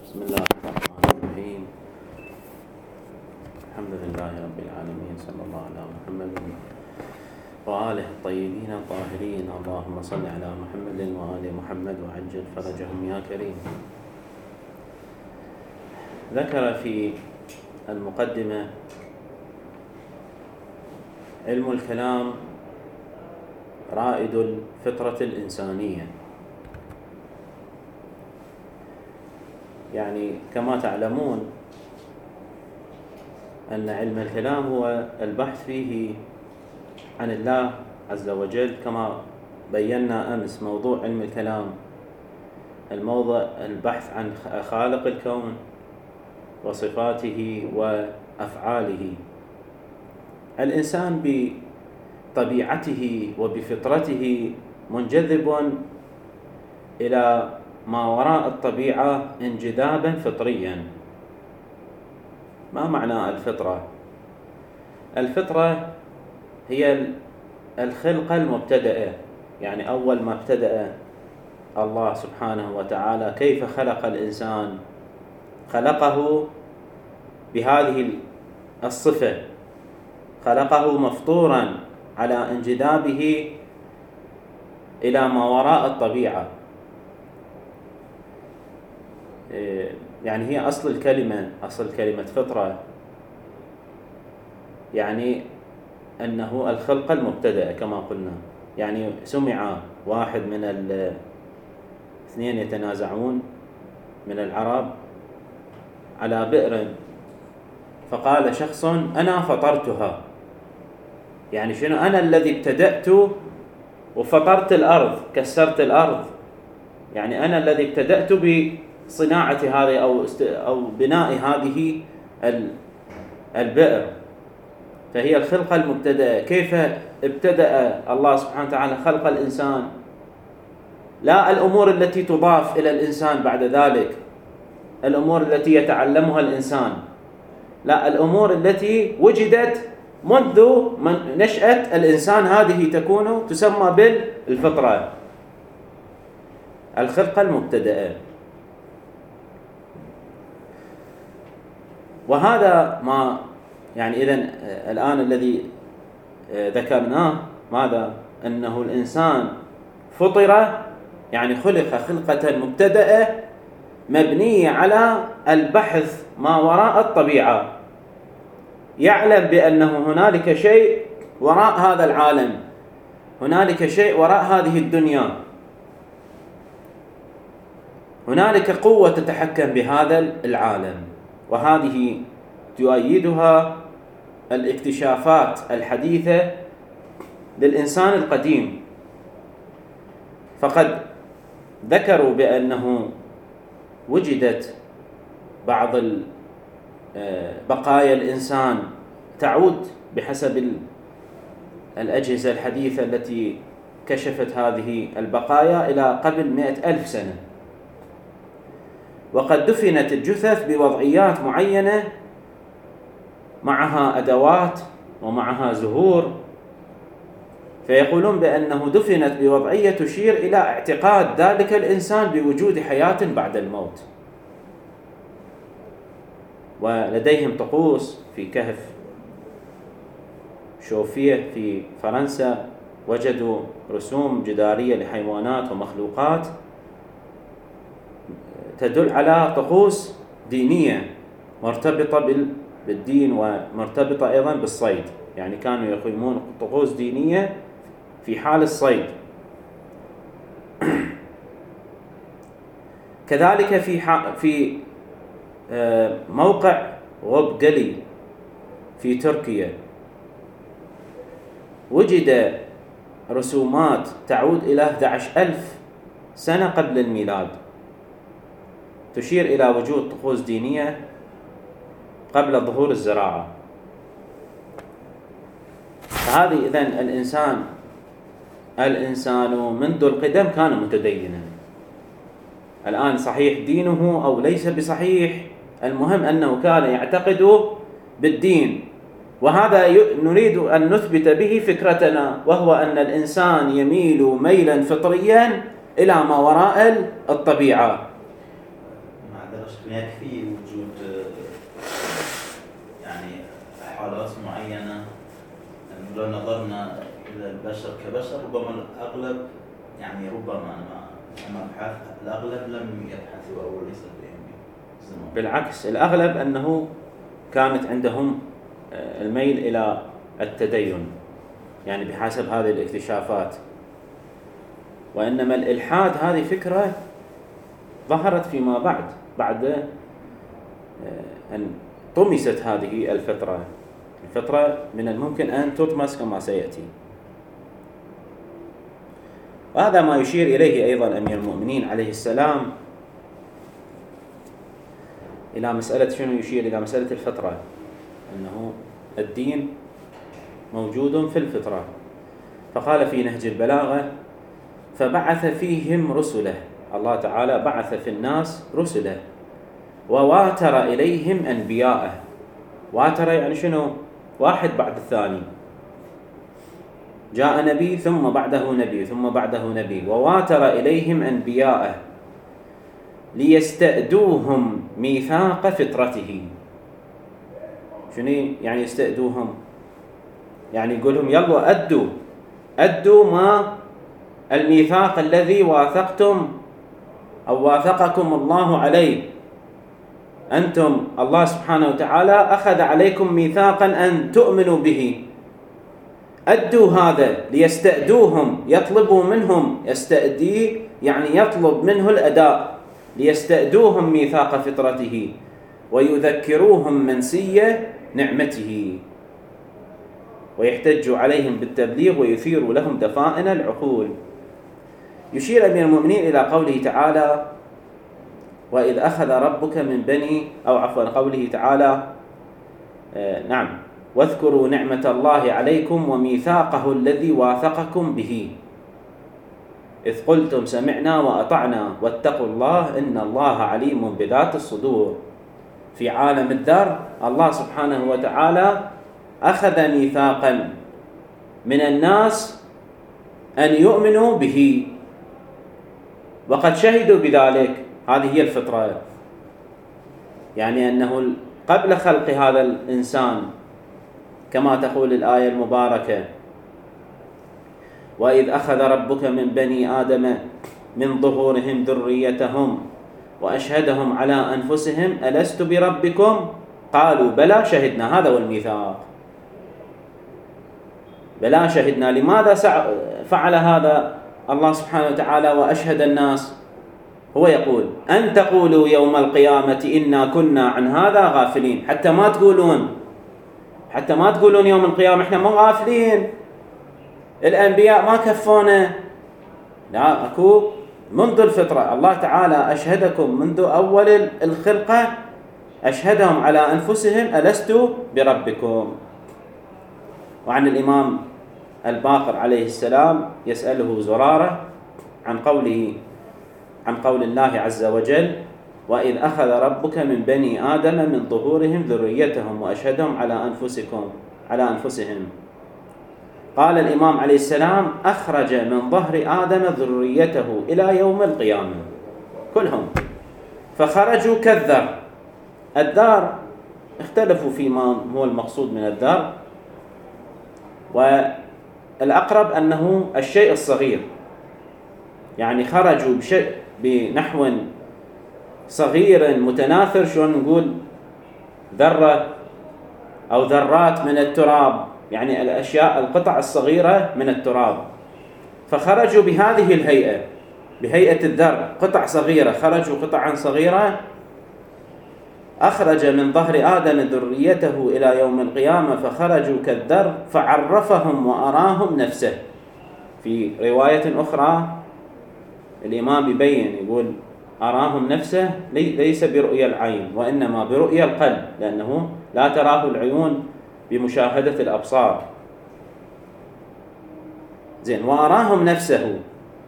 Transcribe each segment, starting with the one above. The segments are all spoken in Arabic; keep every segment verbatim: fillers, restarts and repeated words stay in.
بسم الله الرحمن الرحيم. الحمد لله رب العالمين، صلى الله على محمد وآله الطيبين الطاهرين. اللهم صل على محمد وآل محمد وعجل فرجهم يا كريم. ذكر في المقدمة علم الكلام رائد الفطرة الإنسانية، يعني كما تعلمون أن علم الكلام هو البحث فيه عن الله عز وجل، كما بينا أمس. موضوع علم الكلام الموضوع البحث عن خالق الكون وصفاته وأفعاله. الإنسان بطبيعته وبفطرته منجذب إلى ما وراء الطبيعة انجذابا فطريا. ما معنى الفطرة؟ الفطرة هي الخلقة المبتدئة، يعني أول ما ابتدأ الله سبحانه وتعالى كيف خلق الإنسان، خلقه بهذه الصفة، خلقه مفطورا على انجذابه إلى ما وراء الطبيعة. يعني هي أصل الكلمة أصل كلمة فطرة يعني أنه الخلقة المبتدئة كما قلنا. يعني سمع واحد من الاثنين يتنازعون من العرب على بئر، فقال شخص أنا فطرتها، يعني شنو؟ أنا الذي ابتدأت وفطرت الأرض، كسرت الأرض، يعني أنا الذي ابتدأت بصناعة هذه أو أو بناء هذه البئر. فهي الخلقة المبتدئة. كيف ابتدأ الله سبحانه وتعالى خلق الإنسان؟ لا الأمور التي تضاف إلى الإنسان بعد ذلك، الأمور التي يتعلمها الإنسان، لا، الأمور التي وجدت منذ من نشأة الإنسان، هذه تكون تسمى بالفطرة، الخلقة المبتدئة. وهذا ما يعني إذن الآن الذي ذكرناه ماذا؟ أنه الإنسان فطر، يعني خلق خلقة مبتدئة مبنية على البحث ما وراء الطبيعة، يعلم بأنه هنالك شيء وراء هذا العالم، هنالك شيء وراء هذه الدنيا، هنالك قوة تتحكم بهذا العالم. وهذه تؤيدها الاكتشافات الحديثة للإنسان القديم. فقد ذكروا بأنه وجدت بعض بقايا الإنسان تعود بحسب الأجهزة الحديثة التي كشفت هذه البقايا إلى قبل مئة ألف سنة، وقد دفنت الجثث بوضعيات معينة، معها أدوات ومعها زهور، فيقولون بأنه دفنت بوضعية تشير إلى اعتقاد ذلك الإنسان بوجود حياة بعد الموت. ولديهم طقوس في كهف شوفيه في فرنسا، وجدوا رسوم جدارية لحيوانات ومخلوقات تدل على طقوس دينية مرتبطة بالدين ومرتبطة أيضا بالصيد، يعني كانوا يقيمون طقوس دينية في حال الصيد. كذلك في في موقع غوبقلي في تركيا وجد رسومات تعود إلى أحد عشر ألف سنة قبل الميلاد، تشير إلى وجود طقوس دينية قبل ظهور الزراعة. فهذه إذن الإنسان الإنسان منذ القدم كان متدينا. الآن صحيح دينه أو ليس بصحيح، المهم أنه كان يعتقد بالدين، وهذا نريد أن نثبت به فكرتنا، وهو أن الإنسان يميل ميلا فطريا إلى ما وراء الطبيعة. يكفي وجود يعني حالات معينة. لو نظرنا إلى البشر كبشر ربما الأغلب يعني ربما أنا أنا أبحث الأغلب لم يبحثوا أو ليس بهم. بالعكس الأغلب أنه كانت عندهم الميل إلى التدين يعني بحسب هذه الاكتشافات، وإنما الإلحاد هذه فكرة ظهرت فيما بعد بعد أن طمست هذه الفترة. الفترة من الممكن أن تطمس كما سيأتي، وهذا ما يشير إليه أيضا أمير المؤمنين عليه السلام إلى مسألة شنو؟ يشير إلى مسألة الفترة، أنه الدين موجود في الفطرة. فقال في نهج البلاغة: فبعث فيهم رسله. الله تعالى بعث في الناس رسله وواتر إليهم أنبياءه. واتر يعني شنو؟ واحد بعد الثاني، جاء نبي ثم بعده نبي ثم بعده نبي، وواتر إليهم أنبياءه ليستأدوهم ميثاق فطرته. شنو يعني يستأدوهم؟ يعني يقول لهم يلا أدوا أدوا ما الميثاق الذي واثقتم أو واثقكم الله عليه. أنتم الله سبحانه وتعالى أخذ عليكم ميثاقا أن تؤمنوا به، أدوا هذا. ليستأدوهم يطلبوا منهم، يستأدي يعني يطلب منه الأداء. ليستأدوهم ميثاق فطرته ويذكروهم منسية نعمته ويحتج عليهم بالتبليغ ويثير لهم دفائن العقول. يشير أمير المؤمنين إلى قوله تعالى: وإذ أخذ ربك من بني أو عفوا قوله تعالى آه نعم واذكروا نعمة الله عليكم وميثاقه الذي واثقكم به إذ قلتم سمعنا وأطعنا واتقوا الله إن الله عليم بذات الصدور. في عالم الذر الله سبحانه وتعالى أخذ ميثاقا من الناس أن يؤمنوا به وقد شهدوا بذلك. هذه هي الفطرة، يعني أنه قبل خلق هذا الإنسان كما تقول الآية المباركة: وإذ أخذ ربك من بني آدم من ظهورهم ذريتهم وأشهدهم على أنفسهم ألست بربكم قالوا بلى شهدنا. هذا هو الميثاق، بلى شهدنا. لماذا فعل هذا الله سبحانه وتعالى وأشهد الناس؟ هو يقول أن تقولوا يوم القيامة إنا كنا عن هذا غافلين. حتى ما تقولون حتى ما تقولون يوم القيامة إحنا مو غافلين، الأنبياء ما كفونا. لا، أكو منذ الفطرة الله تعالى أشهدكم منذ أول الخلقة، أشهدهم على أنفسهم ألست بربكم. وعن الإمام الباقر عليه السلام يسأله زرارة عن قوله عن قول الله عز وجل: وإذ أخذ ربك من بني آدم من ظهورهم ذريتهم وأشهدهم على أنفسكم على أنفسهم. قال الإمام عليه السلام: أخرج من ظهر آدم ذريته إلى يوم القيامة كلهم، فخرجوا كالذر. الذر اختلفوا فيما هو المقصود من الذر، والأقرب أنه الشيء الصغير، يعني خرجوا بشيء بنحو صغير متناثر، شلون نقول ذرة أو ذرات من التراب، يعني الأشياء القطع الصغيرة من التراب. فخرجوا بهذه الهيئة، بهيئة الذر، قطع صغيرة، خرجوا قطعا صغيرة. أخرج من ظهر آدم ذريته إلى يوم القيامة فخرجوا كالذر فعرفهم وأراهم نفسه. في رواية أخرى الإمام يبين يقول أراهم نفسه ليس برؤية العين وإنما برؤية القلب، لأنه لا تراه العيون بمشاهدة الأبصار. زين، وأراهم نفسه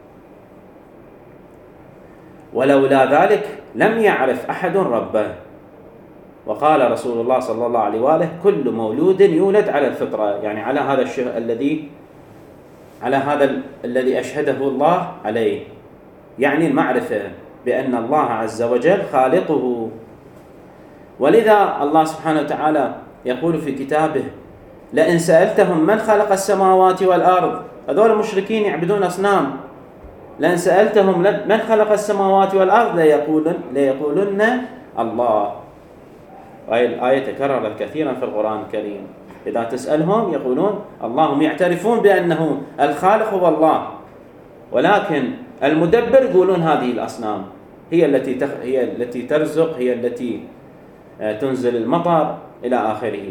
ولولا ذلك لم يعرف أحد ربه. وقال رسول الله صلى الله عليه وآله: كل مولود يولد على الفطرة، يعني على هذا الشيء الذي على هذا الذي أشهده الله عليه، يعني المعرفة. بأن الله عز وجل خالقه. ولذا الله سبحانه وتعالى يقول في كتابه: لئن سألتهم من خلق السماوات والأرض، هذول المشركين يعبدون أصنام، لئن سألتهم من خلق السماوات والأرض ليقولن, ليقولن الله. هذه الآية تكررت كثيرا في القرآن الكريم. إذا تسألهم يقولون الله، هم يعترفون بأنه الخالق هو الله، ولكن المدبر يقولون هذه الأصنام هي التي تخ... هي التي ترزق، هي التي تنزل المطر إلى آخره.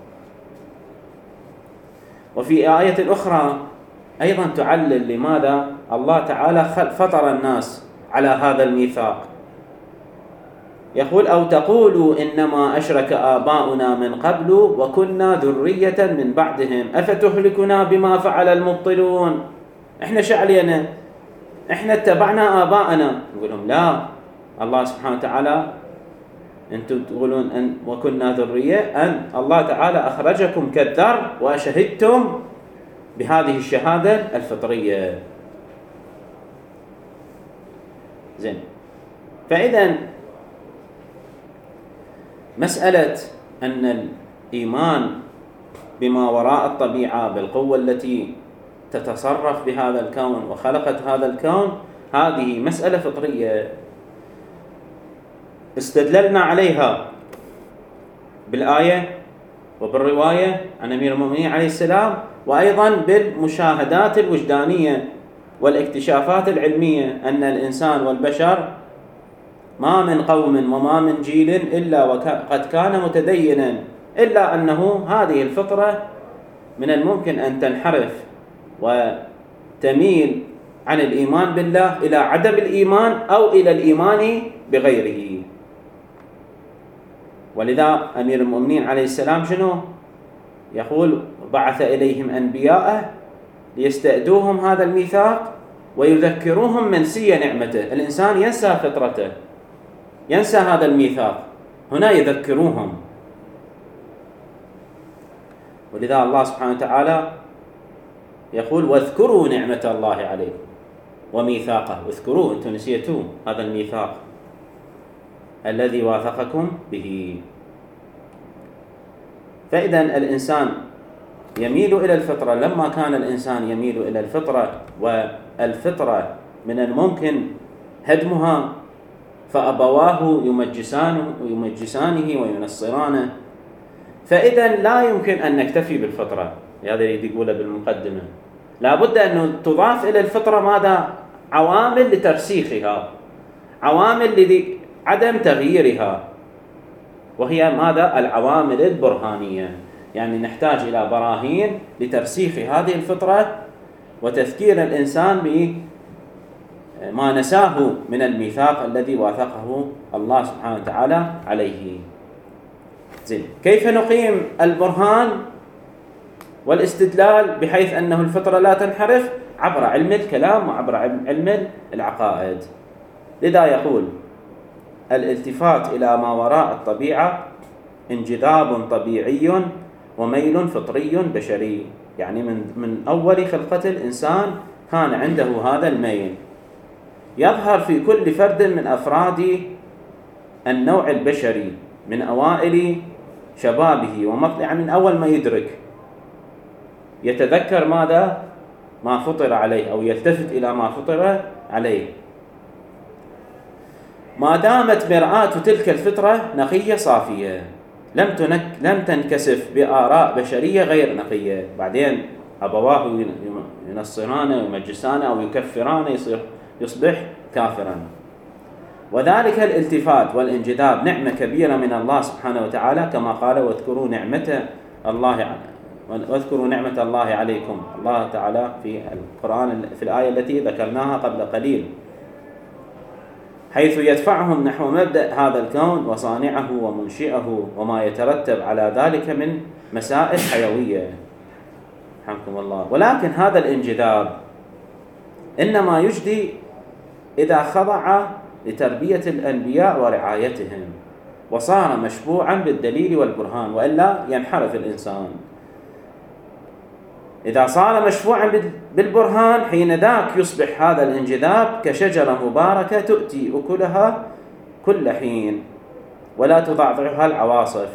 وفي آية أخرى أيضا تعلل لماذا الله تعالى فطر الناس على هذا الميثاق. يقول: أو تقولوا إنما أشرك آباؤنا من قبل وكنا ذرية من بعدهم أفتهلكنا بما فعل المبطلون. إحنا شعلينا، إحنا اتبعنا آباءنا. نقول لهم لا، الله سبحانه وتعالى أنتم تقولون أن وكنا ذرية، أن الله تعالى أخرجكم كالذر وشهدتم بهذه الشهادة الفطرية. زين. فإذا مسألة أن الإيمان بما وراء الطبيعة، بالقوة التي تتصرف بهذا الكون وخلقت هذا الكون، هذه مسألة فطرية استدللنا عليها بالآية وبالرواية عن أمير المؤمنين عليه السلام، وأيضا بالمشاهدات الوجدانية والاكتشافات العلمية، أن الإنسان والبشر ما من قوم وما من جيل إلا وقد كان متدينا، إلا أنه هذه الفطرة من الممكن أن تنحرف وتميل عن الإيمان بالله إلى عدم الإيمان أو إلى الإيمان بغيره. ولذا أمير المؤمنين عليه السلام شنو يقول؟ بعث إليهم أنبياءه ليستأدوهم هذا الميثاق ويذكروهم منسي نعمته. الإنسان ينسى فطرته، ينسى هذا الميثاق، هنا يذكروهم. ولذا الله سبحانه وتعالى يقول: واذكروا نعمة الله عليكم وميثاقه. اذكروه، أنتم نسيتوه هذا الميثاق الذي واثقكم به. فإذا الإنسان يميل إلى الفطرة. لما كان الإنسان يميل إلى الفطرة، والفطرة من الممكن هدمها، فأبواه يمجسانه ويمجسانه وينصرانه، فإذا لا يمكن أن نكتفي بالفطرة. هذا اللي يقوله بالمقدمة. لا بد أن تضاف إلى الفطرة ماذا؟ عوامل لترسيخها، عوامل لعدم تغييرها، وهي ماذا؟ العوامل البرهانية. يعني نحتاج إلى براهين لترسيخ هذه الفطرة وتذكير الإنسان بما نساه من الميثاق الذي واثقه الله سبحانه وتعالى عليه. زين. كيف نقيم البرهان والاستدلال بحيث أنه الفطرة لا تنحرف؟ عبر علم الكلام وعبر علم العقائد. لذا يقول: الالتفات إلى ما وراء الطبيعة انجذاب طبيعي وميل فطري بشري. يعني من من أول خلقة الإنسان كان عنده هذا الميل، يظهر في كل فرد من أفراد النوع البشري من أوائل شبابه ومطلع، من أول ما يدرك يتذكر ماذا؟ ما فطر عليه، أو يلتفت إلى ما فطر عليه. ما دامت مرآة تلك الفطرة نقية صافية، لم تنك لم تنكسف بآراء بشرية غير نقية. بعدين أبواه ينصرانه ويمجسانه أو يكفرانه، يصير يصبح كافرا. وذلك الالتفات والانجذاب نعمة كبيرة من الله سبحانه وتعالى، كما قال: واذكروا نعمة الله واذكروا نعمة الله عليكم. الله تعالى في القرآن في الآية التي ذكرناها قبل قليل، حيث يدفعهم نحو مبدأ هذا الكون وصانعه ومنشئه وما يترتب على ذلك من مسائل حيوية. رحمكم الله. ولكن هذا الانجذاب إنما يجدي إذا خضع لتربية الأنبياء ورعايتهم وصار مشبوعا بالدليل والبرهان، وإلا ينحرف الإنسان. إذا صار مشفوعا بالبرهان حين ذاك يصبح هذا الانجذاب كشجرة مباركة تؤتي أكلها كل حين ولا تضعضعها العواصف.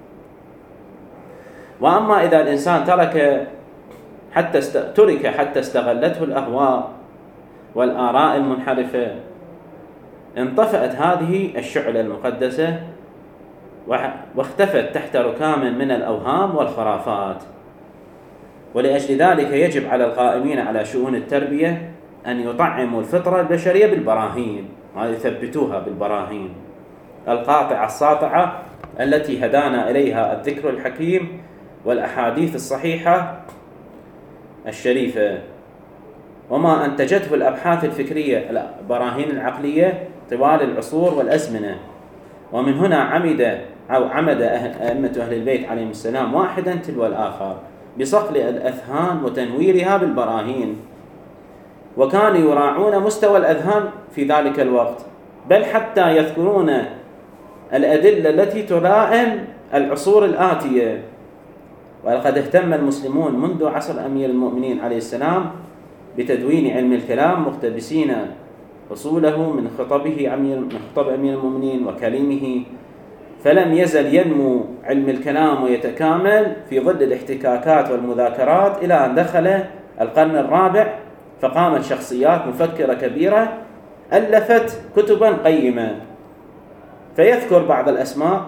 وأما إذا الإنسان ترك حتى است... ترك حتى استغلته الأهواء والآراء المنحرفة، انطفأت هذه الشعلة المقدسة واختفت تحت ركام من الأوهام والخرافات. ولأجل ذلك يجب على القائمين على شؤون التربية أن يطعموا الفطرة البشرية بالبراهين، ويثبتوها بالبراهين القاطعة الساطعة التي هدانا إليها الذكر الحكيم والأحاديث الصحيحة الشريفة، وما أنتجته الأبحاث الفكرية البراهين العقلية طوال العصور والأزمنة. ومن هنا عمد أو عمد أئمة أهل البيت عليهم السلام واحدا تلو الآخر بصقل الأذهان وتنويرها بالبراهين، وكانوا يراعون مستوى الأذهان في ذلك الوقت، بل حتى يذكرون الأدلة التي تلائم العصور الآتية. ولقد اهتم المسلمون منذ عصر أمير المؤمنين عليه السلام بتدوين علم الكلام، مقتبسين أصوله من خطبه أمير من خطب أمير المؤمنين وكلمه، فلم يزل ينمو علم الكلام ويتكامل في ظل الاحتكاكات والمذاكرات إلى أن دخل القرن الرابع، فقامت شخصيات مفكرة كبيرة ألفت كتبا قيمة. فيذكر بعض الأسماء: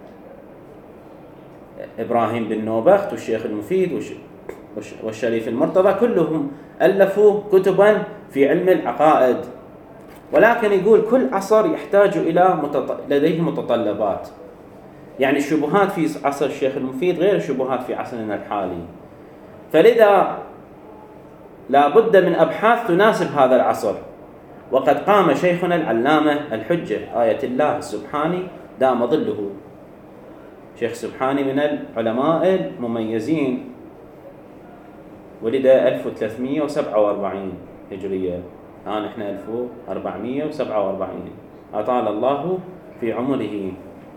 إبراهيم بن نوبخت والشيخ المفيد والشريف المرتضى، كلهم ألفوا كتبا في علم العقائد. ولكن يقول كل عصر يحتاج إلى متط... لديه متطلبات، يعني الشبهات في عصر الشيخ المفيد غير الشبهات في عصرنا الحالي، فلذا لا بد من أبحاث تناسب هذا العصر. وقد قام شيخنا العلامة الحجة آية الله السبحاني دام ظله، شيخ سبحاني من العلماء المميزين، ولد ألف وثلاثمئة وسبعة وأربعين هجرية، الآن إحنا ألف وأربعمئة وسبعة وأربعين، أطال الله في عمره.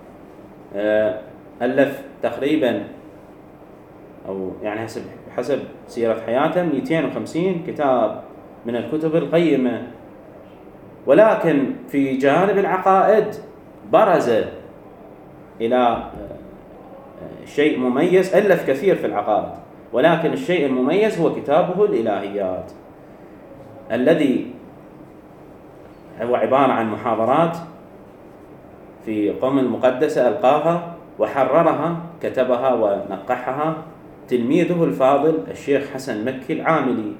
ألف تقريبا أو يعني حسب حسب سيرة حياته مئتين وخمسين كتاب من الكتب القيمة. ولكن في جانب العقائد برز إلى شيء مميز، ألف كثير في العقائد، ولكن الشيء المميز هو كتابه الإلهيات، الذي هو عبارة عن محاضرات في قم المقدسة ألقاها وحررها، كتبها ونقحها تلميذه الفاضل الشيخ حسن مكي العاملي،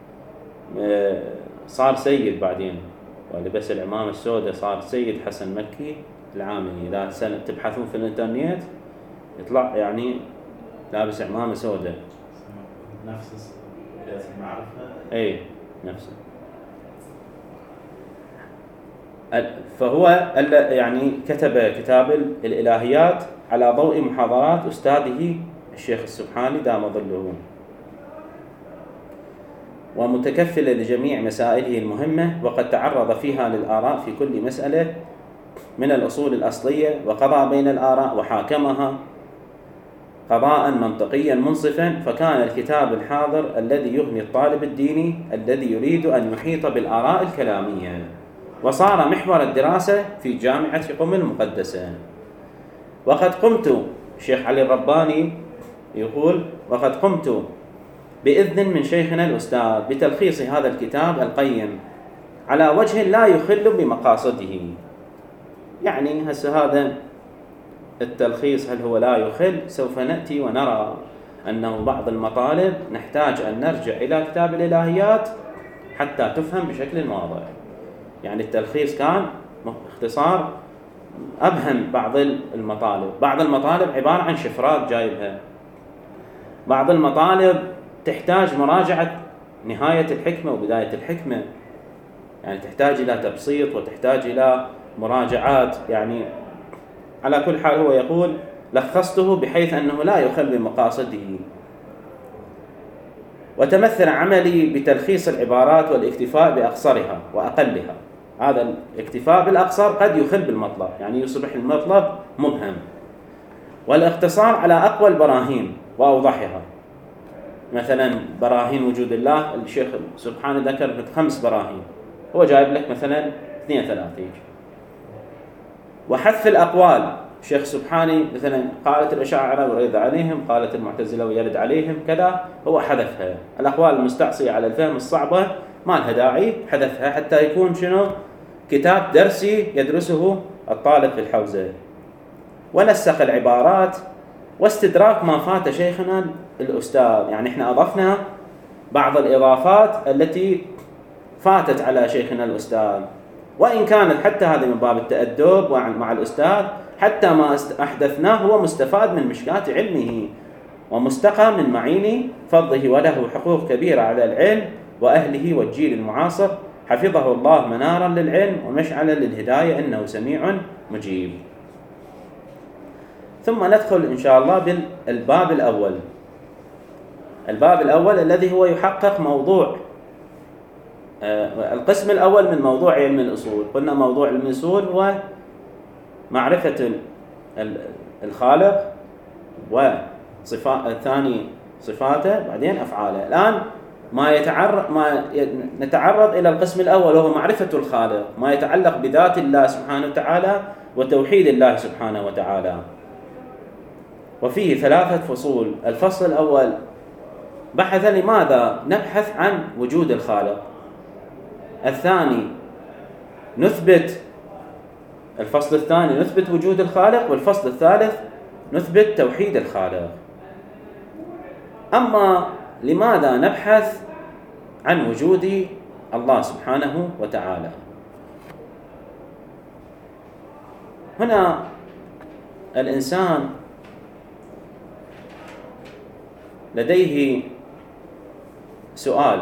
صار سيد بعدين ولبس العمامة السوداء، صار سيد حسن مكي العاملي. إذا تبحثون في الإنترنت يطلع يعني لابس عمامة سوداء، نفس المعرفة. أي نفسه. فهو يعني كتب كتاب الإلهيات على ضوء محاضرات أستاذه الشيخ السبحاني دام ظله، ومتكفل لجميع مسائله المهمة، وقد تعرض فيها للآراء في كل مسألة من الأصول الأصلية، وقضى بين الآراء وحاكمها قضاء منطقيا منصفا. فكان الكتاب الحاضر الذي يغني الطالب الديني الذي يريد أن يحيط بالآراء الكلامية، وصار محور الدراسة في جامعة قم المقدسة. وقد قمت، الشيخ علي الرباني يقول: وقد قمت بإذن من شيخنا الأستاذ بتلخيص هذا الكتاب القيم على وجه لا يخل بمقاصده. يعني هسه هذا التلخيص هل هو لا يخل؟ سوف نأتي ونرى أنه بعض المطالب نحتاج أن نرجع إلى كتاب الإلهيات حتى تفهم بشكل واضح. يعني التلخيص كان اختصار أبهم بعض المطالب، بعض المطالب عبارة عن شفرات جايبها، بعض المطالب تحتاج مراجعة نهاية الحكمة وبداية الحكمة، يعني تحتاج إلى تبسيط وتحتاج إلى مراجعات. يعني على كل حال هو يقول: لخصته بحيث أنه لا يخل بمقاصده. وتمثل عملي بتلخيص العبارات والاكتفاء بأقصرها وأقلها. هذا الاكتفاء بالأقصر قد يخل بالمطلب، يعني يصبح المطلب مبهم، والاقتصار على أقوى البراهين وأوضحها. مثلا براهين وجود الله، الشيخ سبحانه ذكر خمس براهين، هو جايب لك مثلا اثنين ثلاثة. وحذف الأقوال، الشيخ سبحانه مثلا قالت الأشاعرة ويرد عليهم، قالت المعتزلة ويرد عليهم كذا، هو حذفها. الأقوال المستعصية على الفهم الصعبة ما لها داعي، حذفها حتى يكون شنو؟ كتاب درسي يدرسه الطالب في الحوزة. ونسخ العبارات واستدراك ما فات شيخنا الأستاذ، يعني احنا أضفنا بعض الإضافات التي فاتت على شيخنا الأستاذ، وإن كانت حتى هذه من باب التأدب مع الأستاذ، حتى ما أحدثناه هو مستفاد من مشكاة علمه ومستقى من معين فضله، وله حقوق كبيرة على العلم وأهله والجيل المعاصر، حفظه الله منارا للعلم ومشعلا للهداية، إنه سميع مجيب. ثم ندخل إن شاء الله بالباب الأول. الباب الأول الذي هو يحقق موضوع القسم الأول من موضوع علم الأصول. قلنا موضوع علم الأصول هو معرفة الخالق وصفات الثاني صفاته، بعدين أفعاله. الآن ما يتعرض ما نتعرض إلى القسم الأول وهو معرفة الخالق، ما يتعلق بذات الله سبحانه وتعالى وتوحيد الله سبحانه وتعالى. وفيه ثلاثة فصول. الفصل الأول بحث لماذا نبحث عن وجود الخالق. الثاني نثبت الفصل الثاني نثبت وجود الخالق، والفصل الثالث نثبت توحيد الخالق. أما لماذا نبحث عن وجود الله سبحانه وتعالى، هنا الإنسان لديه سؤال،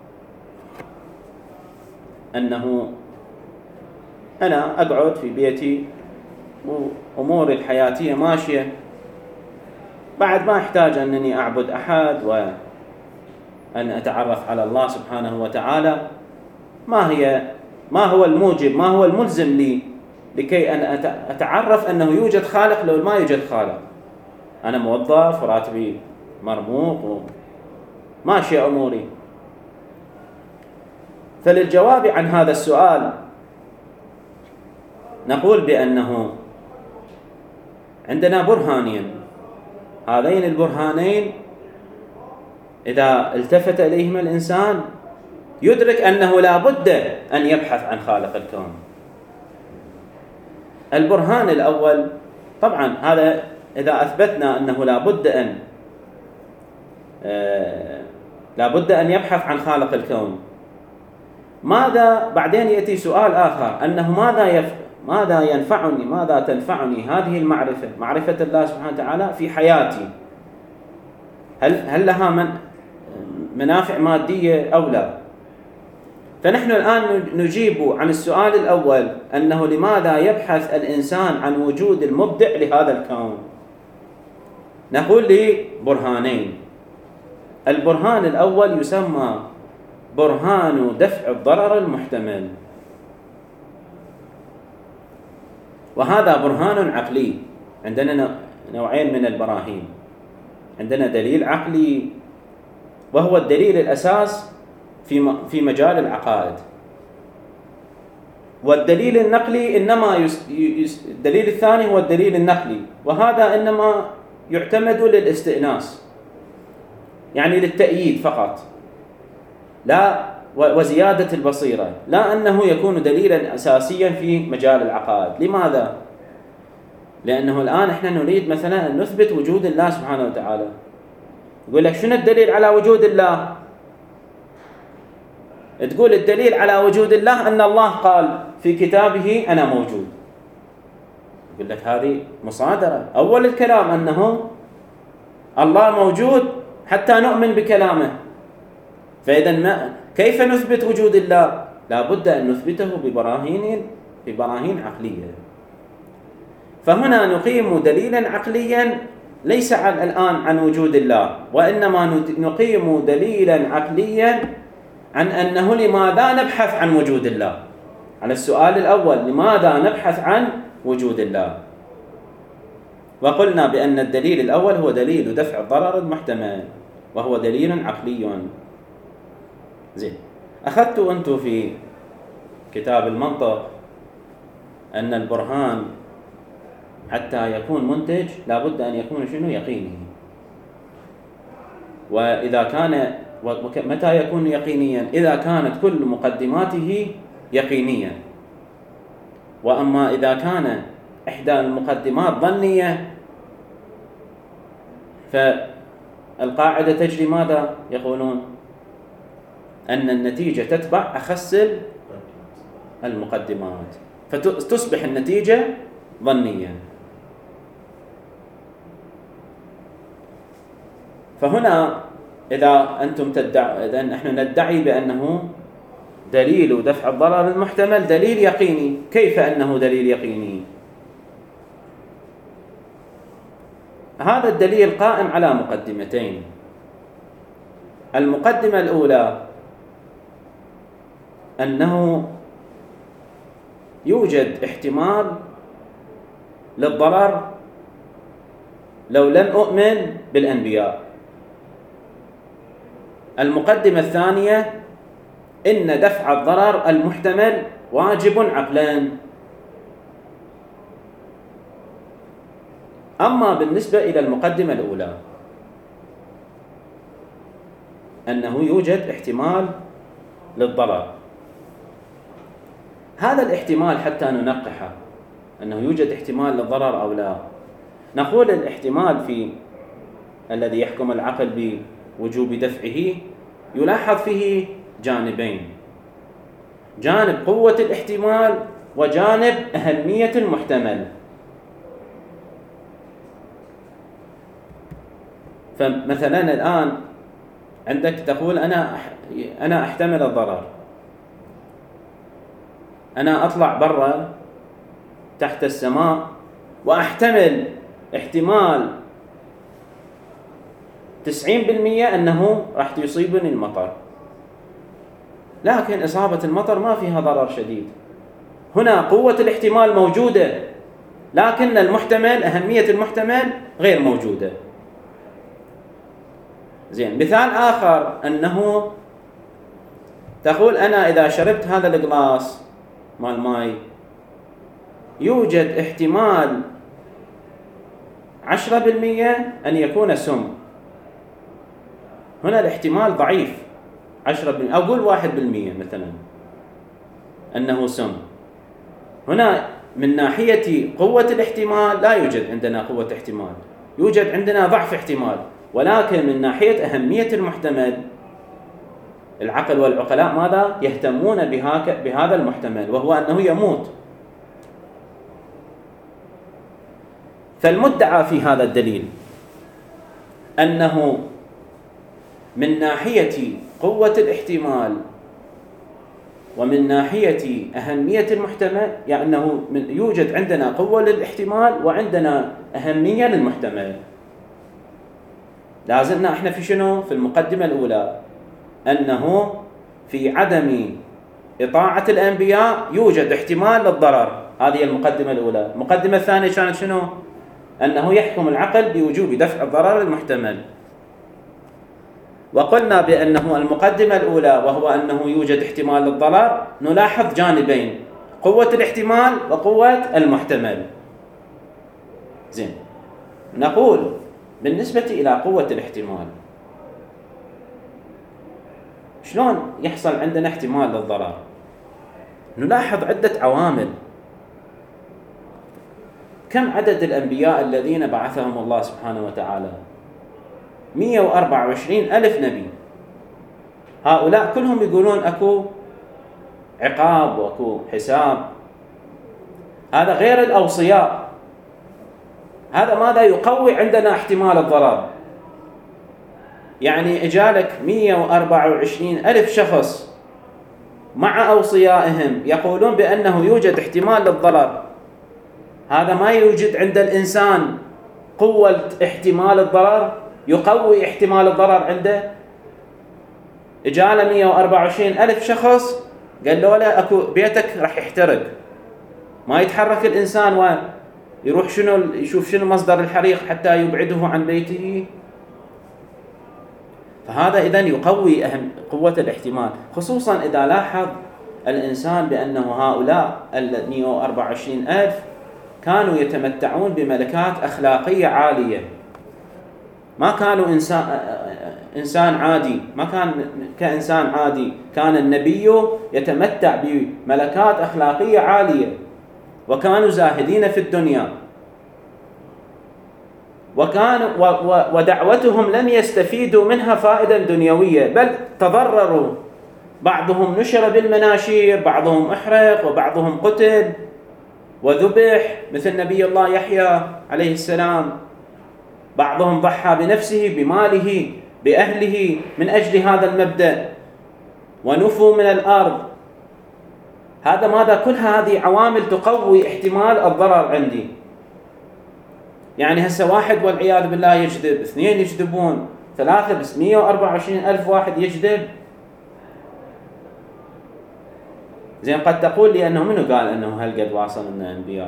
أنه أنا أقعد في بيتي وأموري الحياتية ماشية، بعد ما أحتاج أنني أعبد أحد وأن أتعرف على الله سبحانه وتعالى. ما هي ما هو الموجب، ما هو الملزم لي لكي أن أتعرف أنه يوجد خالق لو ما يوجد خالق؟ أنا موظف وراتبي مرموق وماشي أموري. فللجواب عن هذا السؤال نقول بأنه عندنا برهانين. هذين البرهانين إذا التفت إليهما الإنسان يدرك أنه لا بد أن يبحث عن خالق الكون. البرهان الأول، طبعا هذا إذا أثبتنا أنه لا بد أن آه لا بد أن يبحث عن خالق الكون، ماذا بعدين يأتي سؤال آخر، أنه ماذا يف... ماذا ينفعني ماذا تنفعني هذه المعرفة، معرفة الله سبحانه وتعالى في حياتي؟ هل هل لها من منافع مادية أو لا؟ فنحن الآن نجيب عن السؤال الأول، أنه لماذا يبحث الإنسان عن وجود المبدع لهذا الكون. نقول لي برهانين. البرهان الأول يسمى برهان دفع الضرر المحتمل، وهذا برهان عقلي. عندنا نوعين من البراهين، عندنا دليل عقلي وهو الدليل الأساس في في مجال العقائد، والدليل النقلي إنما يس... يس... الدليل الثاني هو الدليل النقلي، وهذا إنما يعتمد للاستئناس، يعني للتأييد فقط، لا وزيادة البصيرة، لا أنه يكون دليلا أساسيا في مجال العقائد. لماذا؟ لأنه الآن إحنا نريد مثلا أن نثبت وجود الله سبحانه وتعالى. يقول لك شنو الدليل على وجود الله؟ تقول الدليل على وجود الله أن الله قال في كتابه أنا موجود. يقول لك هذه مصادرة. أول الكلام أنه الله موجود حتى نؤمن بكلامه. فإذا ما كيف نثبت وجود الله؟ لا بد أن نثبته ببراهين ببراهين عقلية. فهنا نقيم دليلا عقليا ليس عن الآن عن وجود الله، وإنما نقيم دليلا عقليا عن أنه لماذا نبحث عن وجود الله. على السؤال الأول، لماذا نبحث عن وجود الله؟ وقلنا بأن الدليل الأول هو دليل دفع الضرر المحتمل. وهو دليل عقلي. زين، أخذتوا أنتم في كتاب المنطق أن البرهان حتى يكون منتج لابد أن يكون شنو؟ يقيني. وإذا كان متى يكون يقينيا؟ إذا كانت كل مقدماته يقينية. وأما إذا كان إحدى المقدمات ظنية فالقاعدة تجري ماذا؟ يقولون أن النتيجة تتبع أخس المقدمات، فتصبح النتيجة ظنية. فهنا إذا أنتم تدعوا، إذا نحن ندعي بأنه دليل دفع الضرر المحتمل دليل يقيني. كيف أنه دليل يقيني؟ هذا الدليل قائم على مقدمتين. المقدمة الأولى أنه يوجد احتمال للضرر لو لم أؤمن بالأنبياء. المقدمة الثانية إن دفع الضرر المحتمل واجب عقلاً. أما بالنسبة إلى المقدمة الأولى أنه يوجد احتمال للضرر، هذا الاحتمال حتى ننقحه أنه يوجد احتمال للضرر أو لا، نقول الاحتمال في الذي يحكم العقل بوجوب دفعه يلاحظ فيه جانبين: جانب قوة الاحتمال وجانب أهمية المحتمل. فمثلا الآن عندك تقول أنا أنا أحتمل الضرر، أنا أطلع برا تحت السماء وأحتمل احتمال تسعين بالمئة أنه راح يصيبني المطر، لكن إصابة المطر ما فيها ضرر شديد. هنا قوة الاحتمال موجودة لكن المحتمل، أهمية المحتمل غير موجودة. زين، مثال آخر أنه تقول أنا إذا شربت هذا القلاص مال ماي يوجد احتمال عشرة بالمئة أن يكون سم. هنا الاحتمال ضعيف، عشرة بالمئة أو قول واحد بالمئة مثلا أنه سم. هنا من ناحية قوة الاحتمال لا يوجد عندنا قوة احتمال، يوجد عندنا ضعف احتمال. ولكن من ناحية أهمية المحتمل العقل والعقلاء ماذا؟ يهتمون بهذا المحتمل وهو أنه يموت. فالمدعى في هذا الدليل أنه من ناحية قوة الاحتمال ومن ناحية أهمية المحتمل، يعني أنه يوجد عندنا قوة للاحتمال وعندنا أهمية للمحتمل. لازلنا احنا في شنو؟ في المقدمة الأولى أنه في عدم إطاعة الأنبياء يوجد احتمال للضرر. هذه المقدمة الأولى. المقدمة الثانية كانت شنو؟ أنه يحكم العقل بوجوب دفع الضرر المحتمل. وقلنا بأنه المقدمة الأولى وهو أنه يوجد احتمال للضرر نلاحظ جانبين: قوة الاحتمال وقوة المحتمل. زين، نقول بالنسبة إلى قوة الاحتمال شلون يحصل عندنا احتمال للضرر؟ نلاحظ عدة عوامل. كم عدد الأنبياء الذين بعثهم الله سبحانه وتعالى؟ مئة وأربعة وعشرين ألف نبي. هؤلاء كلهم يقولون أكو عقاب وأكو حساب. هذا غير الأوصياء. هذا ماذا يقوي عندنا احتمال الضرر؟ يعني إجالك مئة وأربعة وعشرين ألف شخص مع أوصيائهم يقولون بأنه يوجد احتمال للضرر. هذا ما يوجد عند الإنسان قوة احتمال الضرر، يقوي احتمال الضرر عنده. إجاله مئة وأربعة وعشرين ألف شخص قالوا له أكو بيتك راح يحترق، ما يتحرك الإنسان ويروح شنو يشوف شنو مصدر الحريق حتى يبعده عن بيته. فهذا إذن يقوي أهم قوة الاحتمال، خصوصا إذا لاحظ الإنسان بأنه هؤلاء ال مئة وأربعة وعشرين ألف كانوا يتمتعون بملكات أخلاقية عالية، ما كانوا إنسان إنسان عادي، ما كان كإنسان عادي، كان النبي يتمتع بملكات أخلاقية عالية، وكانوا زاهدين في الدنيا، وكانوا ودعوتهم لم يستفيدوا منها فائدة دنيوية، بل تضرروا، بعضهم نشر بالمناشير، بعضهم احرق، وبعضهم قتل وذبح مثل نبي الله يحيى عليه السلام، بعضهم ضحى بنفسه بماله بأهله من أجل هذا المبدأ ونفوا من الأرض. هذا ماذا؟ كل هذه عوامل تقوي احتمال الضرر عندي. يعني هسه واحد والعياذ بالله يجذب، اثنين يجذبون، ثلاثة، بس مئة وأربعة وعشرين ألف واحد يجذب. زين قد تقول لي أنه منو قال أنه هالقد واصل من الأنبياء؟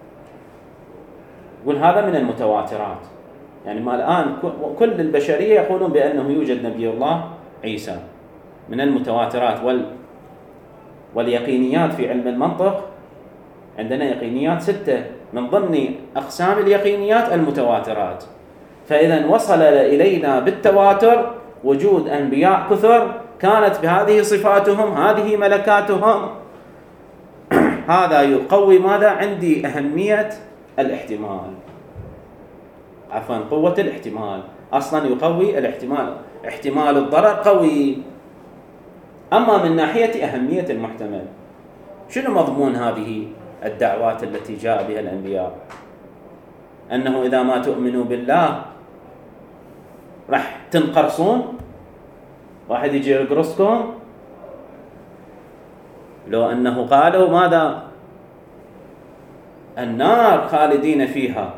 يقول هذا من المتواترات. يعني ما الآن كل البشرية يقولون بأنه يوجد نبي الله عيسى من المتواترات وال واليقينيات. في علم المنطق عندنا يقينيات ستة، من ضمن أقسام اليقينيات المتواترات. فإذا وصل إلينا بالتواتر وجود أنبياء كثر كانت بهذه صفاتهم، هذه ملكاتهم. هذا يقوي ماذا عندي؟ أهمية الاحتمال، عفوا قوة الاحتمال. أصلا يقوي الاحتمال، احتمال الضرر قوي. أما من ناحية أهمية المحتمل، شنو مضمون هذه الدعوات التي جاء بها الأنبياء؟ أنه إذا ما تؤمنوا بالله راح تنقرصون، واحد يجي يقرصكم. لو أنه قالوا ماذا؟ النار خالدين فيها،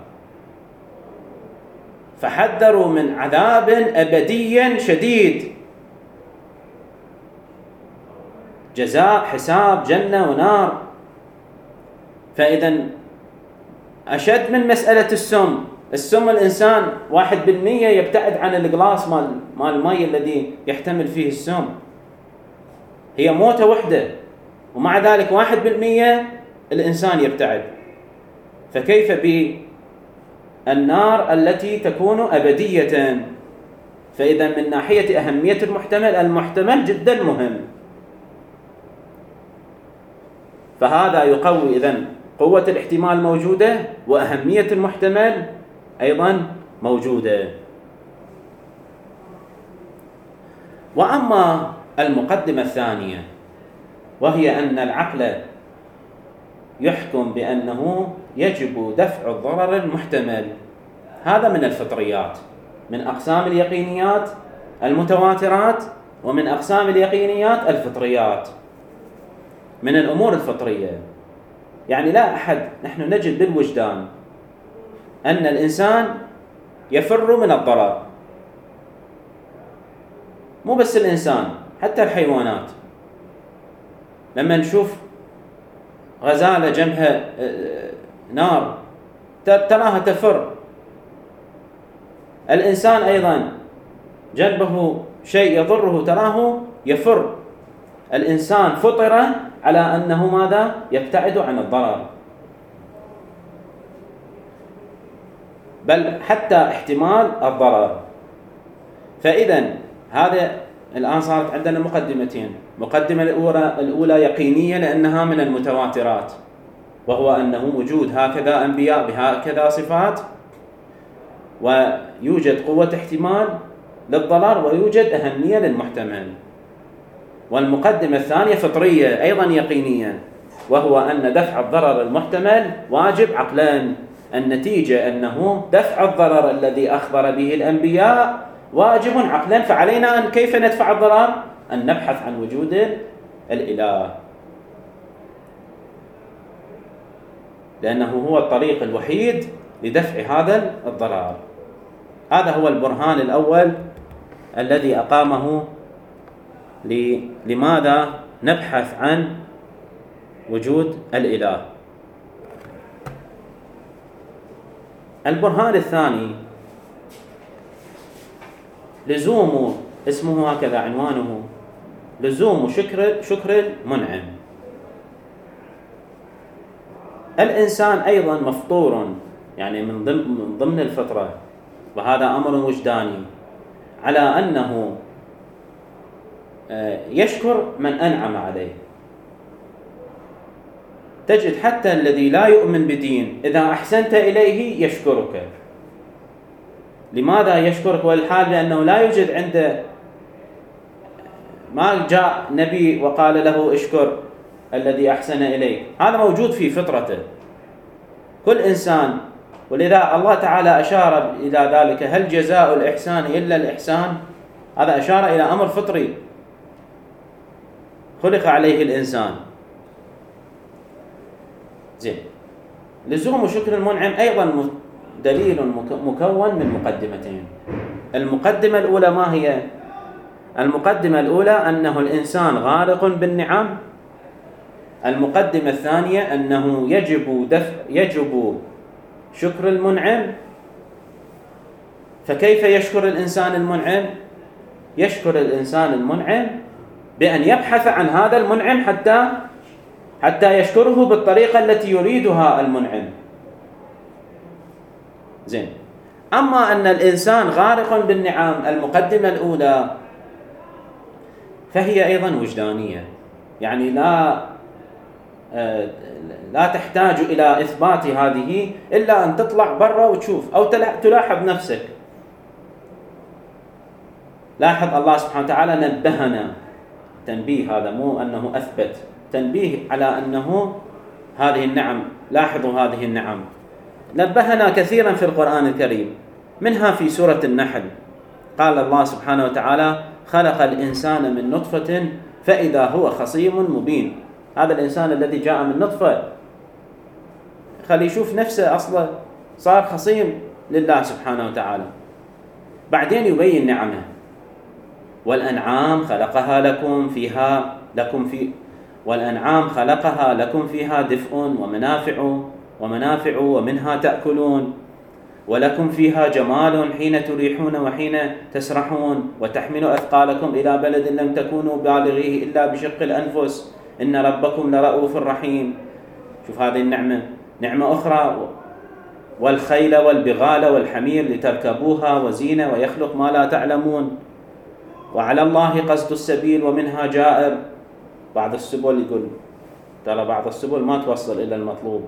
فحذروا من عذاب أبدي شديد، جزاء حساب جنة ونار. فإذا أشد من مسألة السم. السم الإنسان واحد بالمية يبتعد عن القلاص مال مال الماء الذي يحتمل فيه السم، هي موتة وحدة، ومع ذلك واحد بالمية الإنسان يبتعد. فكيف بالنار التي تكون أبدية؟ فإذا من ناحية أهمية المحتمل، المحتمل جدا مهم. فهذا يقوي إذن قوة الاحتمال موجودة، وأهمية المحتمل أيضا موجودة. وأما المقدمة الثانية، وهي أن العقل يحكم بأنه يجب دفع الضرر المحتمل، هذا من الفطريات، من أقسام اليقينيات المتواترات، ومن أقسام اليقينيات الفطريات، من الأمور الفطرية. يعني لا أحد، نحن نجد بالوجدان أن الإنسان يفر من الضرر، مو بس الإنسان، حتى الحيوانات. لما نشوف غزالة جنبها نار تراها تفر. الإنسان أيضا جنبه شيء يضره تراه يفر. الإنسان فطر على أنه ماذا؟ يبتعد عن الضرر، بل حتى احتمال الضرر. فإذا هذا الآن صارت عندنا مقدمتين. مقدمة الأولى, الأولى يقينية لأنها من المتواترات، وهو أنه وجود هكذا أنبياء بهكذا صفات، ويوجد قوة احتمال للضرر، ويوجد أهمية للمحتمل. والمقدمة الثانية فطرية أيضا يقينية، وهو أن دفع الضرر المحتمل واجب عقلا. النتيجة أنه دفع الضرر الذي أخبر به الأنبياء واجب عقلا. فعلينا أن كيف ندفع الضرر؟ أن نبحث عن وجود الإله، لأنه هو الطريق الوحيد لدفع هذا الضرر. هذا هو البرهان الأول الذي أقامه لماذا نبحث عن وجود الإله. البرهان الثاني لزوم اسمه هكذا عنوانه، لزوم شكر شكر المنعم. الإنسان أيضا مفطور، يعني من ضمن من ضمن الفطرة، وهذا أمر وجداني، على أنه يشكر من أنعم عليه. تجد حتى الذي لا يؤمن بدين إذا أحسنت إليه يشكرك. لماذا يشكرك والحال بأنه لا يوجد عنده، ما جاء نبي وقال له اشكر الذي أحسن إليك، هذا موجود في فطرته كل إنسان. ولذا الله تعالى أشار إلى ذلك، هل جزاء الإحسان إلا الإحسان؟ هذا أشار إلى أمر فطري خلق عليه الإنسان. زين، لزوم شكر المنعم أيضا دليل مكون من مقدمتين. المقدمة الأولى ما هي؟ المقدمة الأولى أنه الإنسان غارق بالنعم. المقدمة الثانية أنه يجب دفع يجب شكر المنعم. فكيف يشكر الإنسان المنعم؟ يشكر الإنسان المنعم بأن يبحث عن هذا المنعم حتى حتى يشكره بالطريقة التي يريدها المنعم. زين، أما أن الإنسان غارق بالنعم، المقدمة الأولى، فهي أيضا وجدانية، يعني لا لا تحتاج إلى إثبات هذه إلا أن تطلع برا وتشوف أو تلاحظ نفسك. لاحظ الله سبحانه وتعالى نبهنا تنبيه، هذا مو أنه أثبت، تنبيه على أنه هذه النعم، لاحظوا هذه النعم، نبهنا كثيرا في القرآن الكريم، منها في سورة النحل قال الله سبحانه وتعالى خلق الإنسان من نطفة فإذا هو خصيم مبين. هذا الإنسان الذي جاء من نطفة، خلي يشوف نفسه أصلا صار خصيم لله سبحانه وتعالى. بعدين يبين نعمه، والأنعام خلقها لكم فيها لكم في والأنعام خلقها لكم فيها دفء ومنافع ومنافع ومنها تأكلون، ولكم فيها جمال حين تريحون وحين تسرحون، وتحمل أثقالكم إلى بلد لم تكونوا بالغيه إلا بشق الأنفس إن ربكم لرؤوف رحيم. شوف هذه النعمة. نعمة أخرى، والخيل والبغال والحمير لتركبوها وزينة ويخلق ما لا تعلمون، وعلى الله قصد السبيل ومنها جائر. بعض السبل يقول ترى بعض السبل ما توصل إلى المطلوب،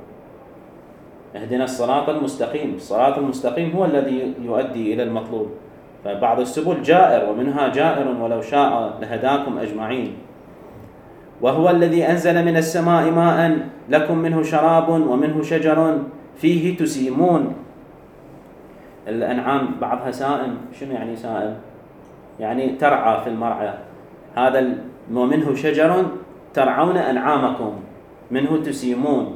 اهدنا الصراط المستقيم، الصراط المستقيم هو الذي يؤدي إلى المطلوب. فبعض السبل جائر، ومنها جائر ولو شاء لهداكم أجمعين. وهو الذي أنزل من السماء ماء لكم منه شراب ومنه شجر فيه تسيمون. الأنعام بعضها سائم. شنو يعني سائم؟ يعني ترعى في المرعى. هذا ومنه شجر ترعون أنعامكم منه تسيمون،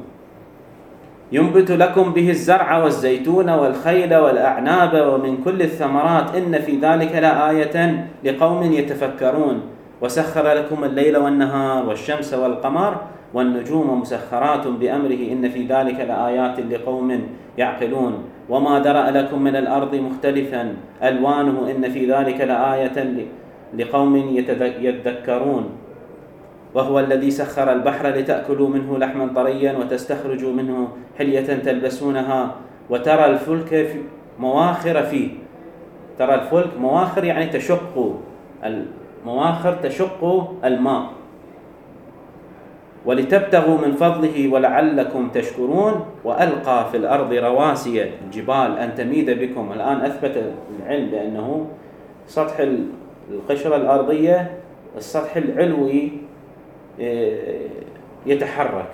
ينبت لكم به الزرع والزيتون والخيل والأعناب ومن كل الثمرات إن في ذلك لآية لقوم يتفكرون. وسخر لكم الليل والنهار والشمس والقمر والنجوم مسخرات بأمره إن في ذلك لآيات لقوم يعقلون. وما درأ لكم من الأرض مختلفا ألوانه إن في ذلك لآية لقوم يذكرون. وهو الذي سخر البحر لتأكلوا منه لحما طريا وتستخرجوا منه حلية تلبسونها وترى الفلك مواخر فيه. ترى الفلك مواخر يعني تشق، المواخر تشق الماء. ولتبتغوا من فضله ولعلكم تشكرون. وألقى في الأرض رواسي الجبال أن تميد بكم. الآن أثبت العلم بأنه سطح القشرة الأرضية السطح العلوي يتحرك،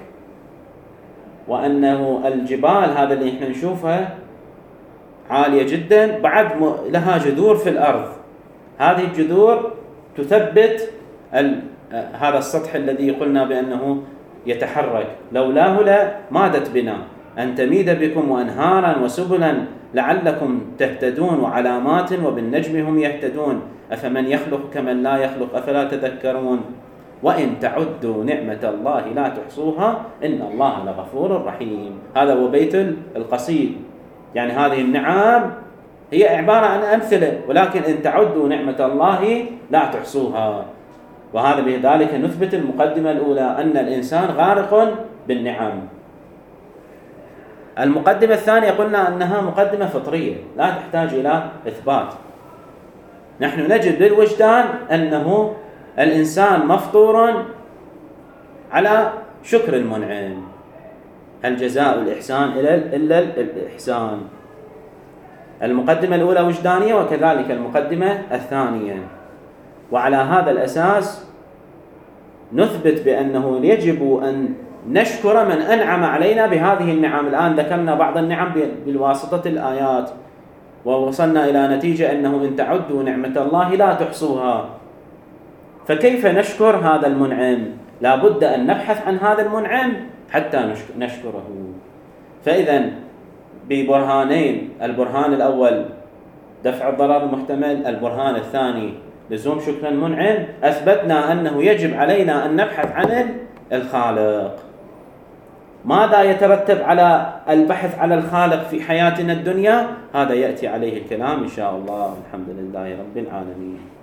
وأنه الجبال هذا اللي احنا نشوفها عالية جدا بعد لها جذور في الأرض. هذه الجذور تثبت هذا السطح الذي قلنا بأنه يتحرك. لولاه لا مادت بنا أن تميد بكم وأنهارا وسبلا لعلكم تهتدون وعلامات وبالنجم هم يهتدون. أفمن يخلق كمن لا يخلق أفلا تذكرون. وإن تعدوا نعمة الله لا تحصوها إن الله لغفور رحيم. هذا هو بيت القصيد. يعني هذه النعم هي عبارة عن أمثلة، ولكن إن تعدوا نعمة الله لا تحصوها. وهذا بذلك نثبت المقدمة الأولى أن الإنسان غارق بالنعم. المقدمة الثانية قلنا أنها مقدمة فطرية لا تحتاج إلى إثبات. نحن نجد بالوجدان أنه الإنسان مفطور على شكر المنعم، الجزاء الإحسان إلا الإحسان. المقدمة الأولى وجدانية وكذلك المقدمة الثانية. وعلى هذا الأساس نثبت بأنه يجب أن نشكر من أنعم علينا بهذه النعم. الآن ذكرنا بعض النعم بالواسطة الآيات ووصلنا إلى نتيجة أنه إن تعدوا نعمة الله لا تحصوها. فكيف نشكر هذا المنعم؟ لا بد أن نبحث عن هذا المنعم حتى نشكره. فإذا ببرهانين، البرهان الأول دفع الضرر المحتمل، البرهان الثاني لزوم شكر المنعم، أثبتنا أنه يجب علينا أن نبحث عن الخالق. ماذا يترتب على البحث على الخالق في حياتنا الدنيا؟ هذا يأتي عليه الكلام إن شاء الله. الحمد لله رب العالمين.